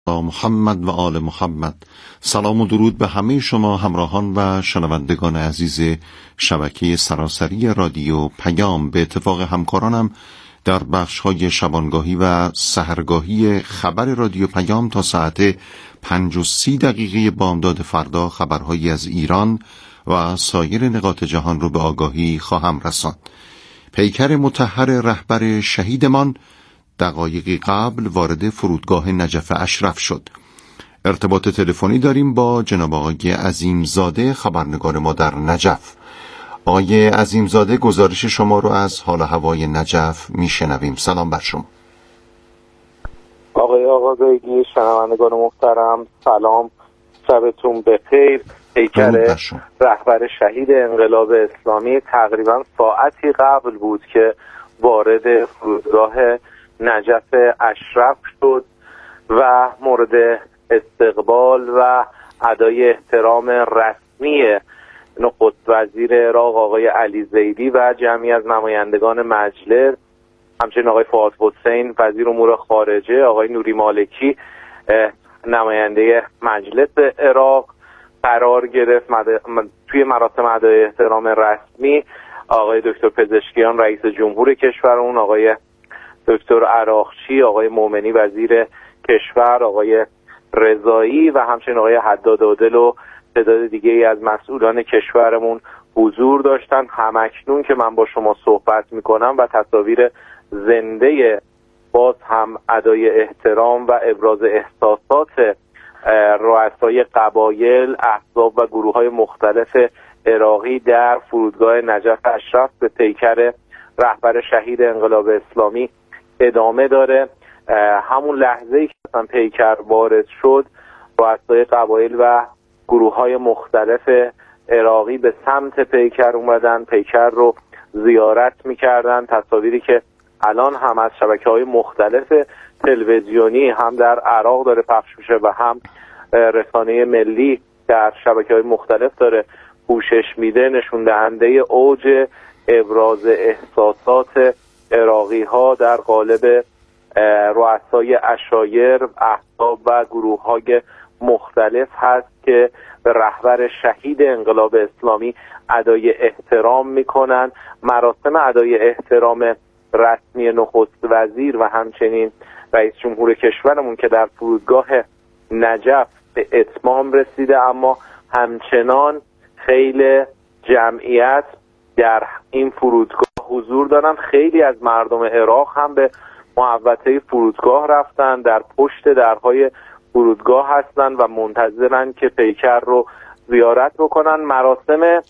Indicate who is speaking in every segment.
Speaker 1: محمد و آل محمد. سلام و درود به همه شما همراهان و شنوندگان عزیز شبکه سراسری رادیو پیام. به اتفاق همکارانم در بخش‌های شبانگاهی و سحرگاهی خبر رادیو پیام تا ساعت 5:30 بامداد فردا خبرهایی از ایران و سایر نقاط جهان رو به آگاهی خواهم رساند. پیکر مطهر رهبر شهیدمان دقایقی قبل وارد فرودگاه نجف اشرف شد. ارتباط تلفنی داریم با جناب آقای عظیمزاده، خبرنگار ما در نجف. آقای عظیمزاده، گزارش شما رو از حال هوای نجف میشنویم. سلام بر شما.
Speaker 2: آقای آقازگی، شنوندگان محترم، سلام، شبتون بخیر. پیکر رهبر شهید انقلاب اسلامی تقریبا ساعتی قبل بود که وارد فرودگاه نجف اشرف شد و مورد استقبال و ادای احترام رسمی نخست وزیر عراق آقای علی زیدی و جمعی از نمایندگان مجلس، همچنین آقای فؤاد حسین وزیر امور خارجه، آقای نوری مالکی نماینده مجلس عراق قرار گرفت. توی مراسم ادای احترام رسمی آقای دکتر پزشکیان رئیس جمهور کشورمون، آقای دکتر عراقچی، آقای مومنی وزیر کشور، آقای رضایی و همچنین آقای حداد عادل و تعداد دیگه ای از مسئولان کشورمون حضور داشتن. همکنون که من با شما صحبت میکنم و تصاویر زنده باز هم ادای احترام و ابراز احساسات رؤسای قبایل، احزاب و گروه های مختلف عراقی در فرودگاه نجف اشرف به پیکر رهبر شهید انقلاب اسلامی ادامه داره. همون لحظه‌ای که اصلا پیکر وارد شد، رؤسای قبایل و گروه های مختلف عراقی به سمت پیکر اومدن، پیکر رو زیارت میکردن. تصاویری که الان هم از شبکه‌های مختلف تلویزیونی هم در عراق داره پخش میشه و هم رسانه ملی در شبکه‌های مختلف داره پوشش میده، نشون دهنده اوج ابراز احساسات عراقی ها در قالب رؤسای عشایر، احزاب و گروه های مختلف هست که به رهبر شهید انقلاب اسلامی ادای احترام میکنن. مراسم ادای احترام رسمی نخست وزیر و همچنین رئیس جمهور کشورمون که در فرودگاه نجف به اتمام رسیده، اما همچنان خیلی جمعیت در این فرودگاه حضور دارن. خیلی از مردم عراق هم به محوطه فرودگاه رفتن، در پشت درهای فرودگاه هستن و منتظرن که پیکر رو زیارت بکنن. مراسم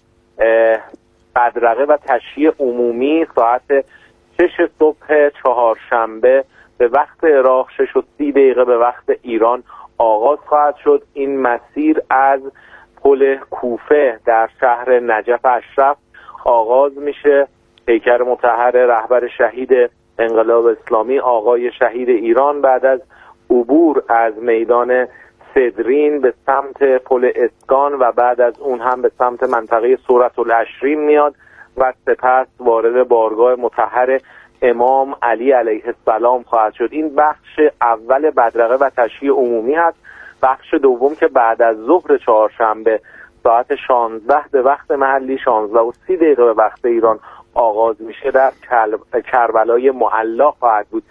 Speaker 2: بدرقه و تشییع عمومی ساعت 6 صبح چهارشنبه به وقت عراق، 6:30 به وقت ایران آغاز خواهد شد. این مسیر از پل کوفه در شهر نجف اشرف آغاز میشه. پیکر مطهر رهبر شهید انقلاب اسلامی آقای شهید ایران بعد از عبور از میدان صدرین به سمت پل اسکان و بعد از اون هم به سمت منطقه صورت العشرین میاد و سپس وارد بارگاه مطهر امام علی علیه السلام خواهد شد. این بخش اول بدرقه و تشییع عمومی هست. بخش دوم که بعد از ظهر چهارشنبه ساعت 16 به وقت محلی، 16:30 به وقت ایران آغاز میشه، در کربلای معلا خواهد بود.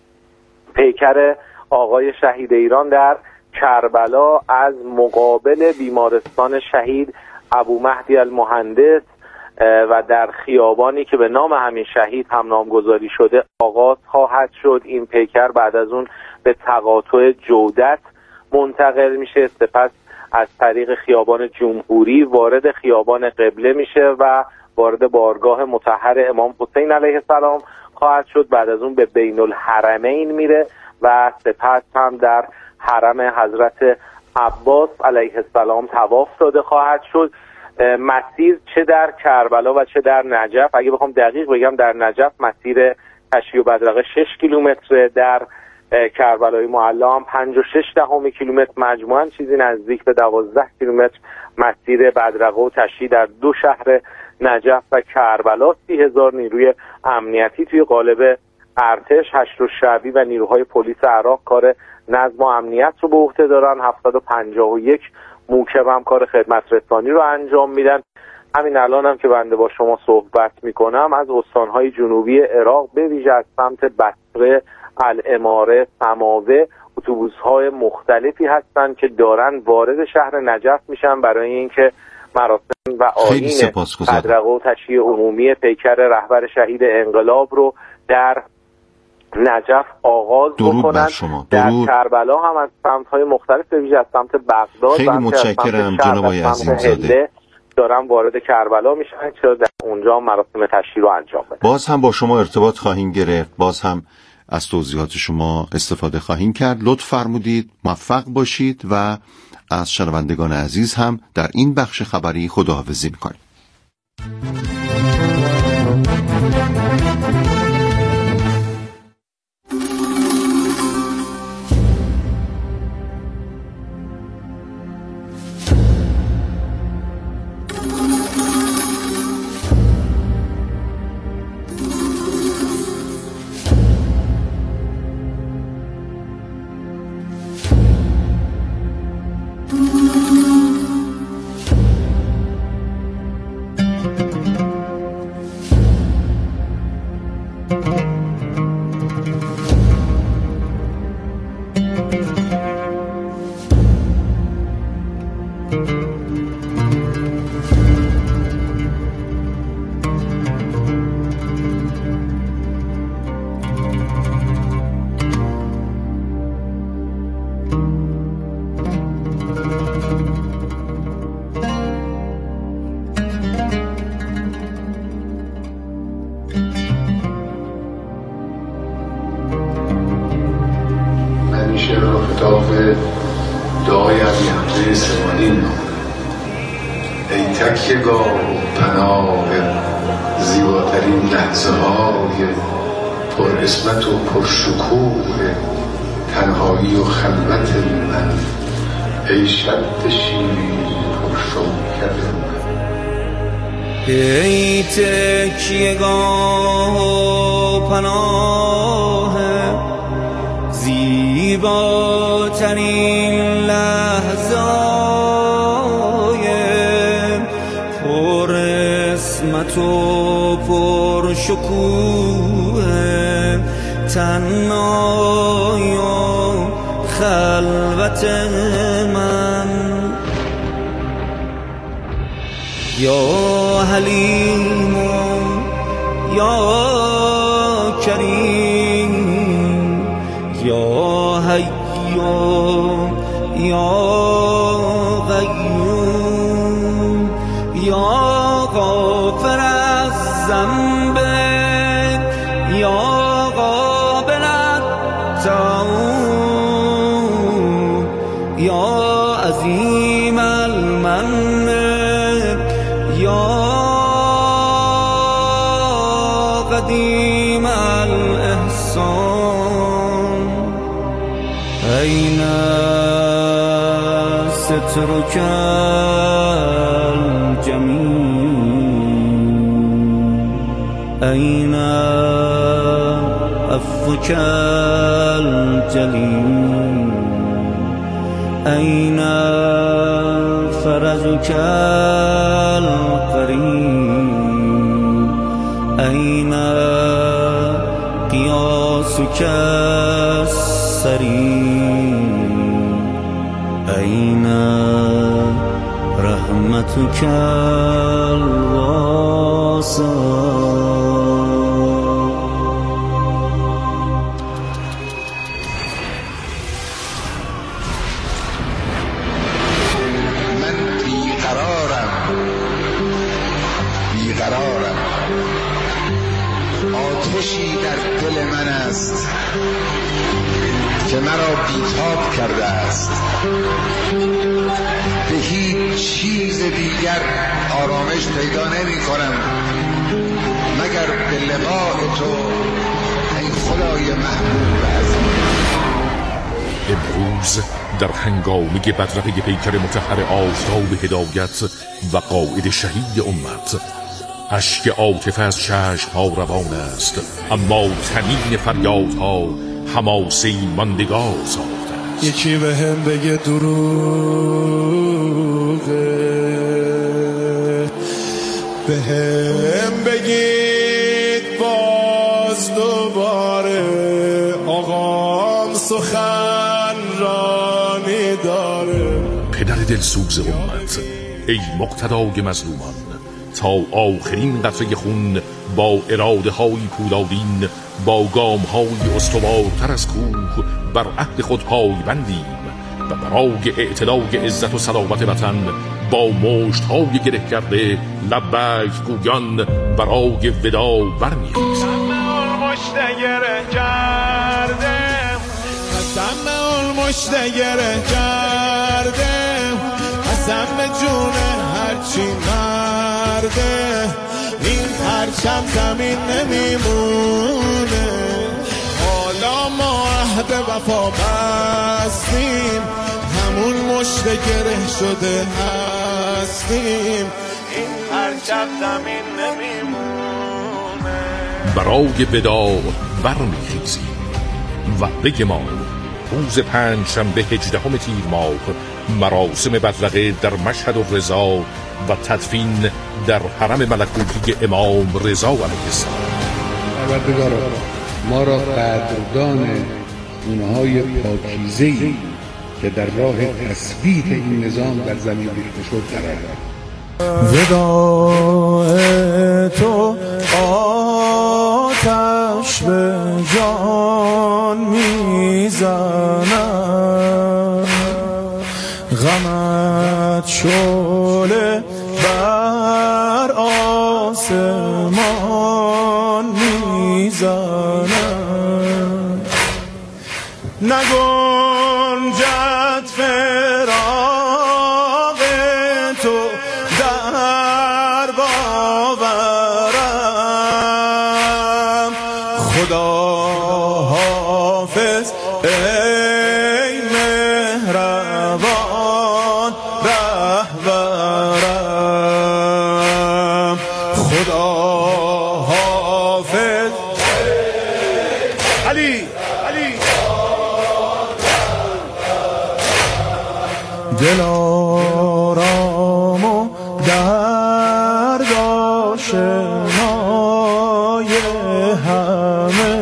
Speaker 2: پیکر آقای شهید ایران در کربلا از مقابل بیمارستان شهید ابو مهدی المهندس و در خیابانی که به نام همین شهید هم نامگذاری شده آغاز خواهد شد. این پیکر بعد از اون به تقاطع جودت منتقل میشه، سپس از طریق خیابان جمهوری وارد خیابان قبله میشه و وارد بارگاه مطهر امام حسین علیه السلام خواهد شد. بعد از اون به بین الحرمین میره و سپس هم در حرم حضرت عباس علیه السلام طواف داده خواهد شد. مسیر چه در کربلا و چه در نجف، اگه بخوام دقیق بگم، در نجف مسیر تشییع و بدرقه 6 کیلومتر، در کربلای معلا هم 5.6 کیلومتر، مجموعاً چیزی نزدیک به 12 کیلومتر مسیر بدرقه و تشییع در دو شهر نجف و کربلا. 30,000 نیروی امنیتی توی قالب ارتش، هشت شعبی و نیروهای پلیس عراق کار نظم و امنیت رو به عهده دارن، 751 موکب هم کار خدمت رسانی رو انجام میدن. همین الان هم که بنده با شما صحبت میکنم از استانهای جنوبی عراق به ویژه از سمت بصره، العماره، سماوه اتوبوس‌های مختلفی هستن که دارن وارد شهر نجف میشن برای اینکه مراسم و آیین بدرقه و تشییع عمومی پیکر رهبر شهید انقلاب رو در نجف آغاز بکنن. در کربلا هم از سمت‌های مختلف به ویژه از سمت بغداد،
Speaker 1: خیلی متشکرم جناب آقای عظیم‌زاده،
Speaker 2: دارن وارد کربلا میشن که در اونجا مراسم تشییع رو انجام بدن.
Speaker 1: باز هم با شما ارتباط خواهیم گرفت، باز هم از توضیحات شما استفاده خواهیم کرد. لطف فرمودید، موفق باشید و از شنوندگان عزیز هم در این بخش خبری خداحافظی میکنیم.
Speaker 3: تنهایی و خلوت من، ای شد شیرین پرشوکت من،
Speaker 4: ای تکیه‌گاه و پناه زیباترین لحظه‌های پر عصمت و پر شکوه تنهایی و خلوت من. یا حلیم یا کریم یا حی یا قیوم یا غافر از ذنب یا یا عظیم المن یا قدیم الاحسان. این سترک الجمیل، این عفوک الجلیل، أين فرجك القريب، أين قياسك السريع، أين رحمتك الواسعة.
Speaker 3: آتشی در دل من است که مرا بیتاب کرده است، به هیچ چیز دیگر آرامش پیدا نمی کنم مگر به لقاء تو ای خدای محبوب عظیم.
Speaker 5: امروز در هنگامه بدرقه پیکر مطهر آفتاب هدایت و قائد شهید امت، اشک عاطفه از چشم‌ها روان است، اما طنین فریادها حماسه‌ای ماندگار ساخته
Speaker 6: یکی به هم بگه دروغه، به هم بگید باز دوباره آقام سخن رانی داره.
Speaker 5: پدر دلسوز امت، ای مقتدای مظلومان، تا آخرین قطره خون با اراده های پولادین، با گام های استوارتر از کوه بر عهد خود پای بندیم و برای اعتلاع عزت و صلابت وطن با مشت های گره کرده لبیک گویان برای ودا برمی‌خیزیم.
Speaker 6: مشت گره کردم، قسم به جون هرچی مرده، این پرچم زمین نمیمونه. حالا ما عهد وفا بستیم، همون مشت گره شده هستیم، این پرچم زمین نمیمونه.
Speaker 5: برای ودا برمی‌خیزیم. وعده ما روز پنجشنبه 18 تیر ماه، مراسم بدرقه در مشهد الرضا و تدفین در حرم ملکوتی امام رضا علیه السلام.
Speaker 7: پروردگارا ما را قدردان اونهای پاکیزه‌ای که در راه تثبیت این نظام در زمین ریخته شد قرار داد.
Speaker 6: وداع تو آتش به جان میزند، غمت شعله بر آسمان میزند، نگنجد فراق تو در باورم. خدا حافظ ای مهربان رهبرم، خدا حافظ علی دلارام و درد آشنای همه،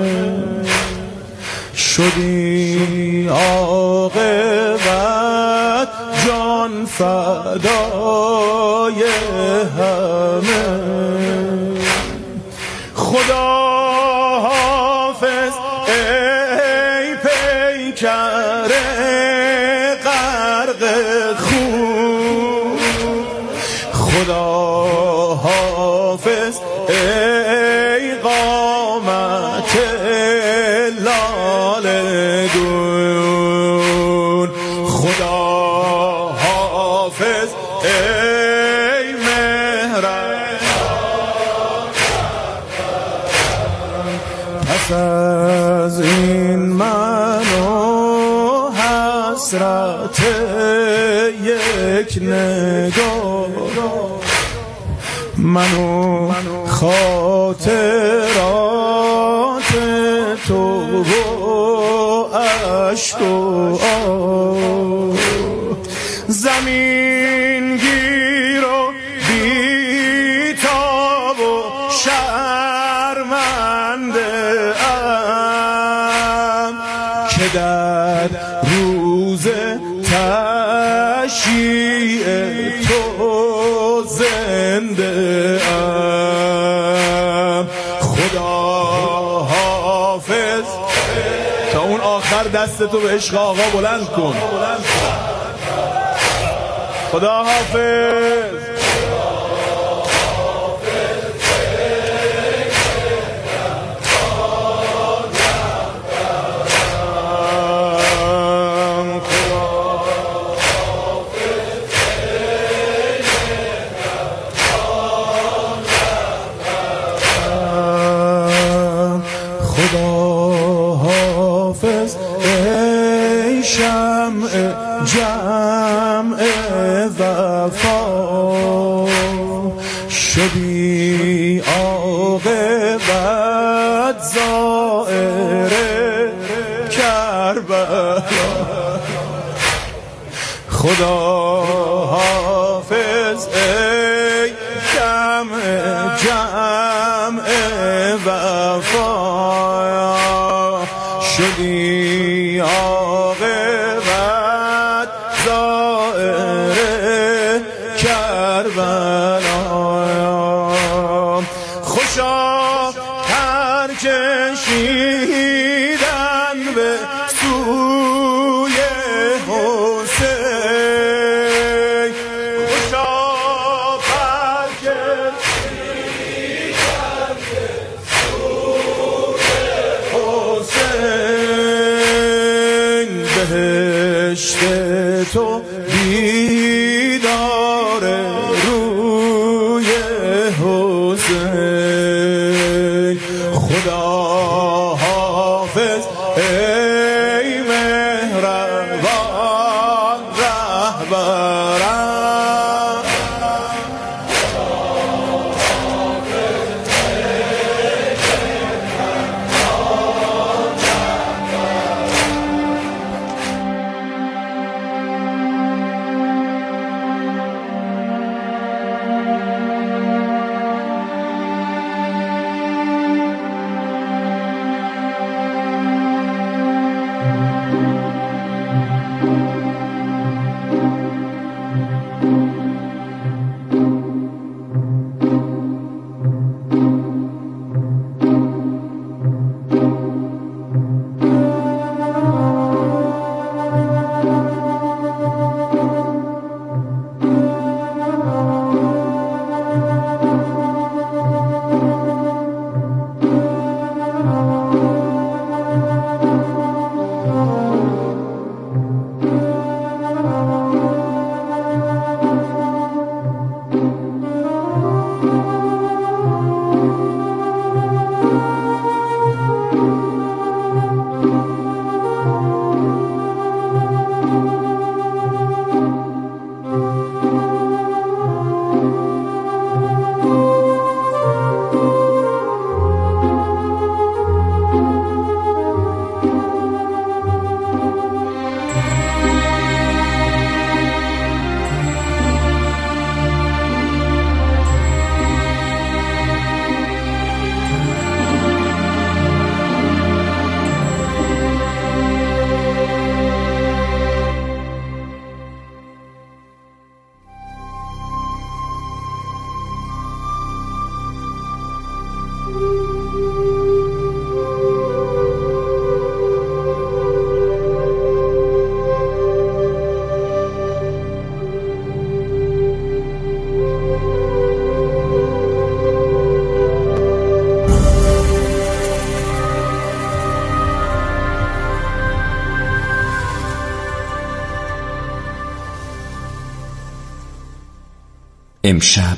Speaker 6: شدی عاقبت جان فدای همه. خدا حافظ ای پیکر غرق خون، خدا حافظ ای قامت لاله گون، خدا حافظ ای مهربان. پس از این منو حسرت یک نگاه، منو خاطرات تو و عشق و آه، زمین گیر و بی‌تاب و شرمنده ام، که در روز تشییع تو زنده ام. خدا حافظ. تا اون آخر دستتو به عشق آقا بلند کن. خدا حافظ. شمع جمع وفا شدی عاقبت زائر کربلا. خدا حافظ ای جمع وفا، شدی عاقبت زائر کربلا. خوشا هر کشیدن به سوی حسین، خوشا هر کشیدن به سوی حسین. بهشت تو دیدار روی حسین. خدا حافظ ای مهربان رهبرم.
Speaker 8: امشب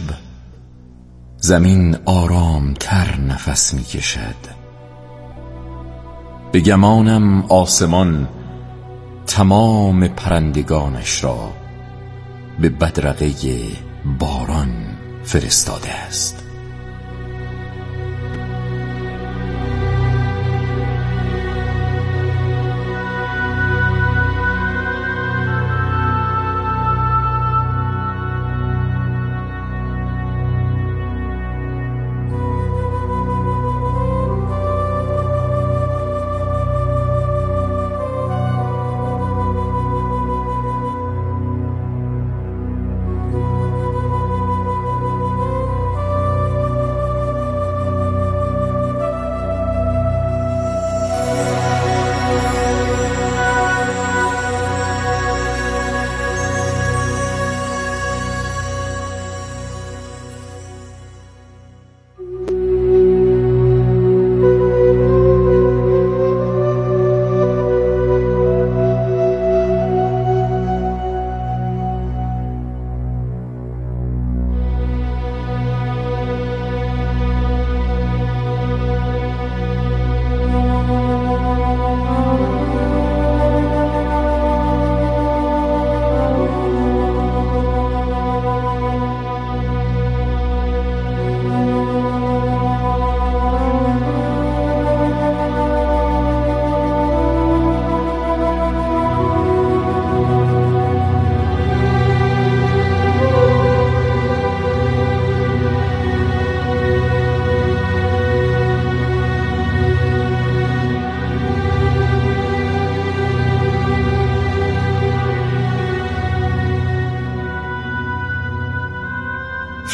Speaker 8: زمین آرامتر نفس می کشد، به گمانم آسمان تمام پرندگانش را به بدرقه باران فرستاده است.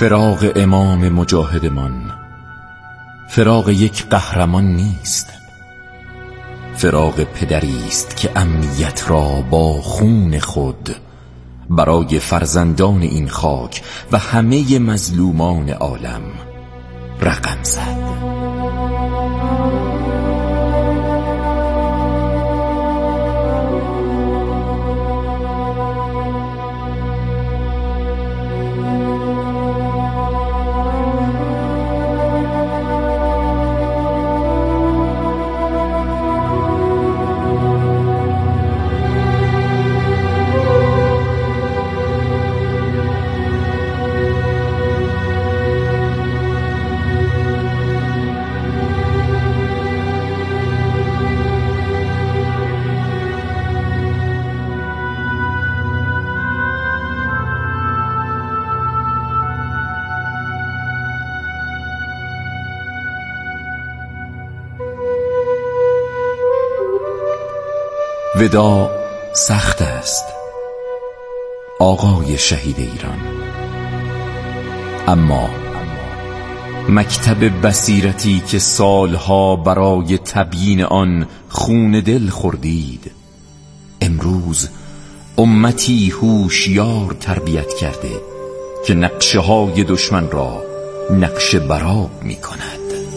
Speaker 8: فراق امام مجاهدمان فراق یک قهرمان نیست، فراق پدری است که امنیت را با خون خود برای فرزندان این خاک و همه مظلومان عالم رقم زد. وداع سخت است آقای شهید ایران، اما مکتب بصیرتی که سالها برای تبیین آن خون دل خوردید، امروز امتی هوشیار تربیت کرده که نقشه های دشمن را نقشه براب می کند.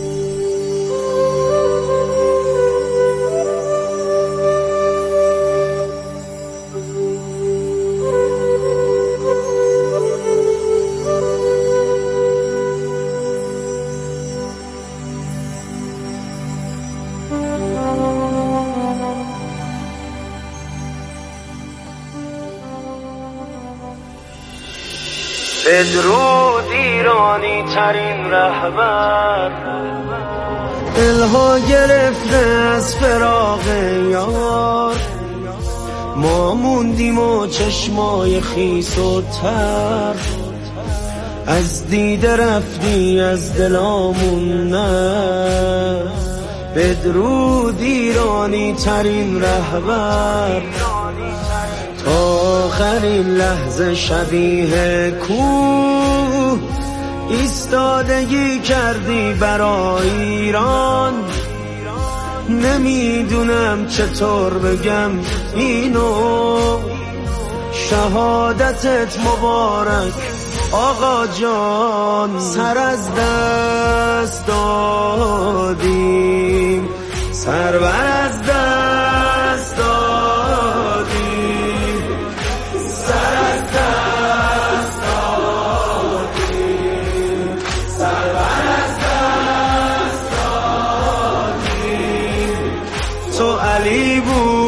Speaker 9: بدرود ایرانی ترین رهبر، دلها گرفته از فراق یار، ما موندیم و چشمای خیس و تر، از دیده رفتی از دلامون نه. بدرود ایرانی ترین رهبر، آخرین لحظه شبیه کوه ایستادگی کردی برای ایران، نمیدونم چطور بگم اینو، شهادتت مبارک آقا جان، سر از دست دادیم، سرور از دست دادیم، سر از دست دادیم، سرور از دست دادیم. تو علی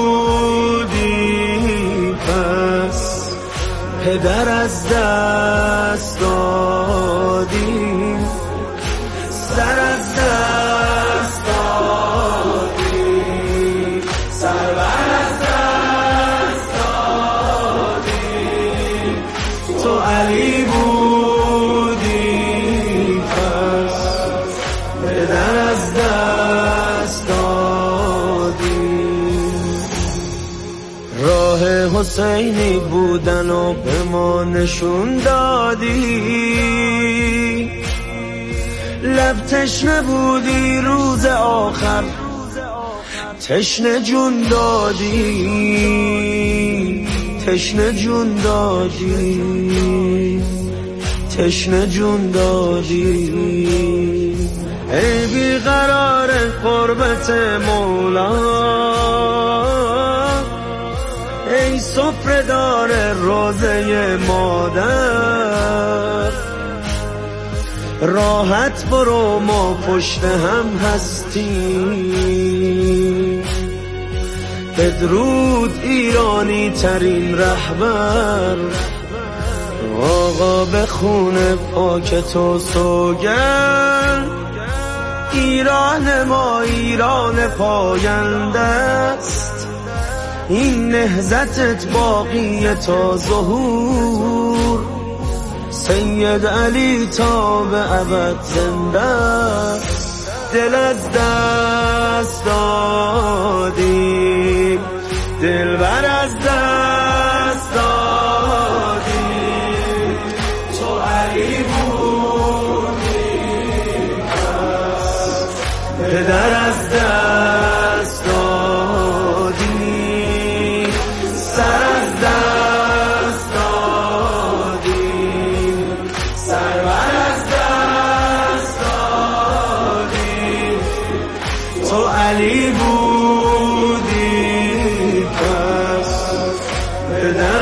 Speaker 9: بودی پس پدر از دست دادیم، سر از دست دادیم، سرور از دست دادیم. تو علی بودی پس پدر از دست دادیم. راه حسینی بودن و به ما نشون دادی، لب تشنه بودی روز آخر تشنه جون دادی، تشنه جون دادی، تشنه جون دادی. ای بیقرار قربت مولا، ای سفره‌دار روزه مادر، راحت برو ما پشت هم هستیم. بدرود ایرانی ترین رهبر، آقا به خون پاک تو سوگند، ایران ما ایران پاینده است، این نهضتت باقی تا ظهور، سید علی تا به ابد زنده است. دل از دست دادیم، دلبر از دست دادیم، تو علی بود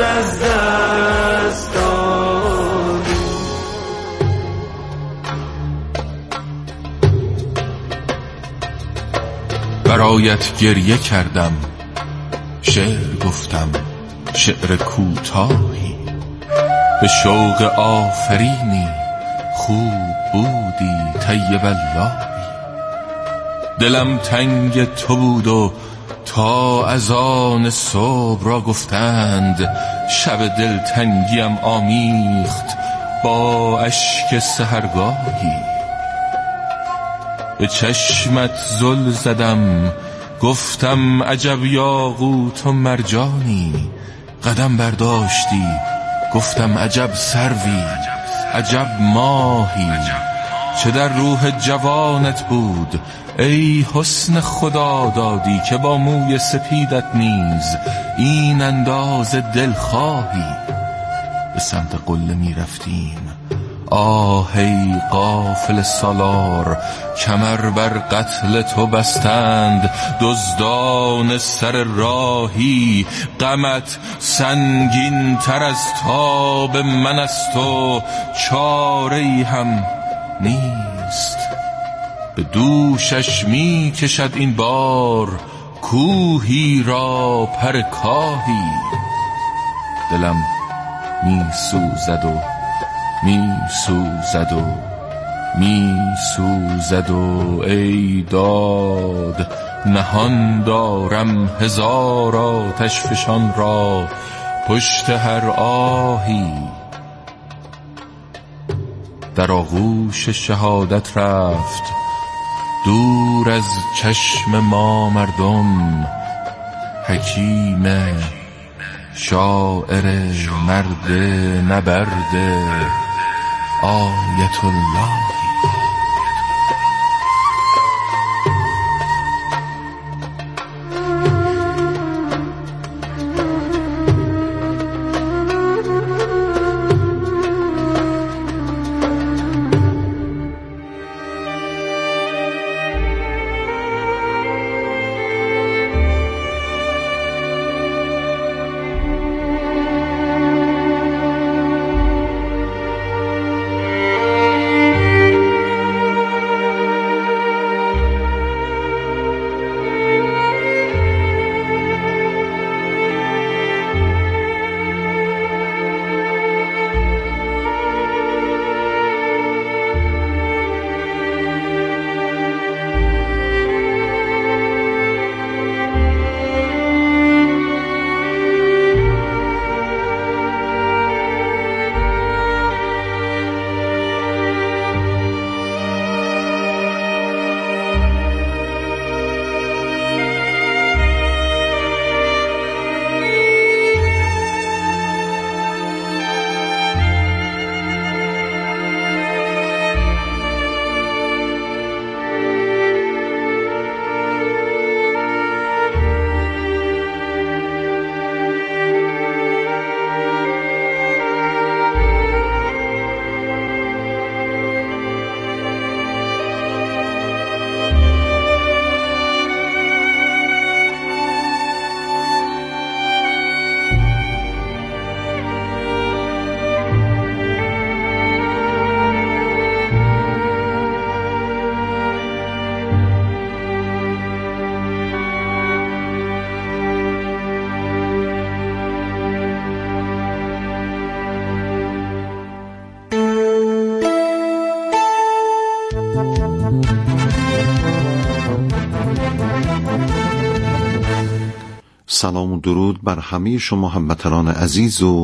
Speaker 9: از دست دادی.
Speaker 5: برایت گریه کردم، شعر گفتم، شعر کوتاهی، به شوق آفرینی خوب بودی طیب اللهی. دلم تنگ تو بود و تا از آن صبح را گفتند، شب دلتنگیم آمیخت با اشک سحرگاهی. به چشمت زل زدم، گفتم عجب یاقوت و مرجانی. قدم برداشتی، گفتم عجب سروی، عجب ماهی. چه در روح جوانت بود ای حسن خدا دادی، که با موی سپیدت نیز این انداز دلخواهی. به سمت قله می رفتیم، آهی غافل سالار، کمر بر قتل تو بستند دزدان سر راهی. غمت سنگین تر از تاب من است و چاره‌ای هم نیست. به دوشش می کشد این بار کوهی را پر کاهی. دلم می سوزد و می سوزد و می سوزد و ای داد نهان دارم هزار آتش فشان را پشت هر آهی. در آغوش شهادت رفت دور از چشم ما مردم، حکیم شاعر مرد نبرد آیت الله.
Speaker 1: سلام و درود بر همه شما هموطنان عزیز و